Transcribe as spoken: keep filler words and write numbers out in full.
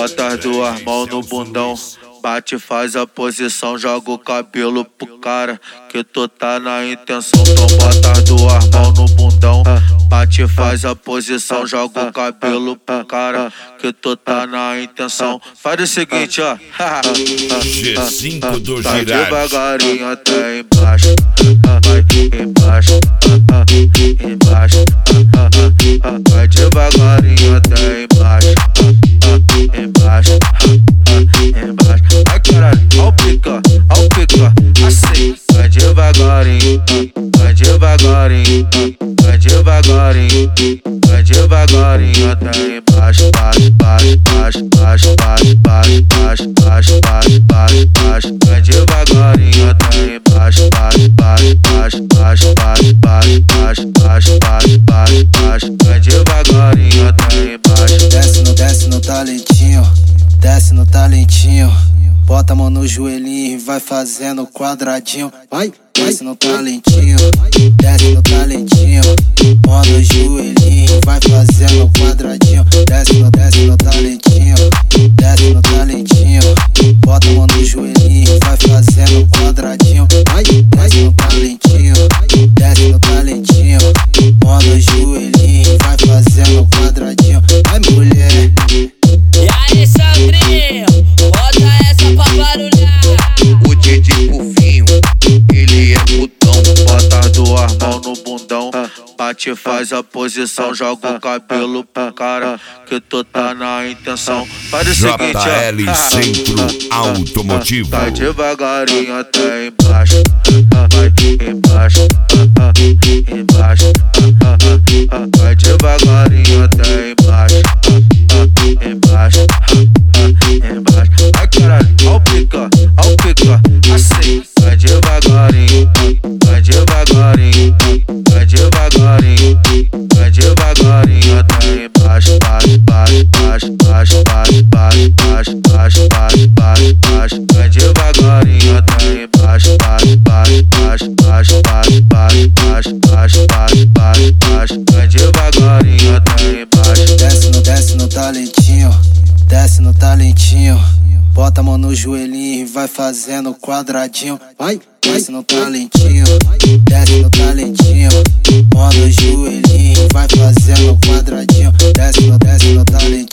bota as duas mãos no bundão. Bate, faz a posição, joga o cabelo pro cara, que tu tá na intenção. Então bota as duas mãos no bundão. Bate, faz a posição, joga o cabelo pro cara, que tu tá na intenção. Faz o seguinte, ó. G cinco do Vai Girard. devagarinho até embaixo. Vai embaixo, embaixo. Vai devagarinho até embaixo. Embaixo, embaixo. Ai caralho, ao pica, ao pica, assim. Vai devagarinho, vai devagarinho, vai devagarinho, vai devagarinho até embaixo, baixo, baixo, baixo, baixo, baixo, baixo, baixo, baixo, baixo, baixo. Vai devagarinho até embaixo, baixo, baixo, baixo, baixo, baixo, baixo, baixo, baixo, baixo, baixo. Vai devagarinho até embaixo. Desce no, desce no talentinho, desce no talentinho. Bota a mão no joelhinho e vai fazendo quadradinho. Vai, desce no talentinho, desce no talentinho. Mão no joelhinho e vai fazendo quadradinho. Desce no, desce no talentinho, desce no talentinho. Bota a mão no joelhinho e vai fazendo quadradinho. Vai, desce no talentinho, desce no talentinho. Mão no joelhinho e vai fazendo quadradinho. Vai, mulher. E aí, Sandrinho, bota essa pra barulhar. O Didi Pufinho, ele é putão. Bota as duas mãos no bundão. Bate, faz a posição, joga o cabelo pro cara, que tu tá na intenção. Faz o seguinte, ó. J L Centro Automotivo. Vai devagarinho até embaixo. Vai embaixo, embaixo. Vai devagarinho até embaixo. Embaixo, embaixo. Ai caralho, ao pica, ao pica, assim. Vai devagarinho, vai devagarinho, vai devagarinho, vai devagarinho até embaixo, baixo, baixo, baixo, baixo, baixo, baixo, baixo, baixo, baixo, baixo. Vai devagarinho até embaixo, baixo, baixo, baixo, baixo, baixo, baixo, baixo, baixo, baixo, baixo. Vai devagarinho até embaixo. Desce no, desce no talentinho, desce no talentinho. Bota a mão no joelhinho e vai fazendo quadradinho. Vai, desce no talentinho, desce no talentinho. Mão no joelhinho e vai fazendo quadradinho. Desce no, desce no talentinho.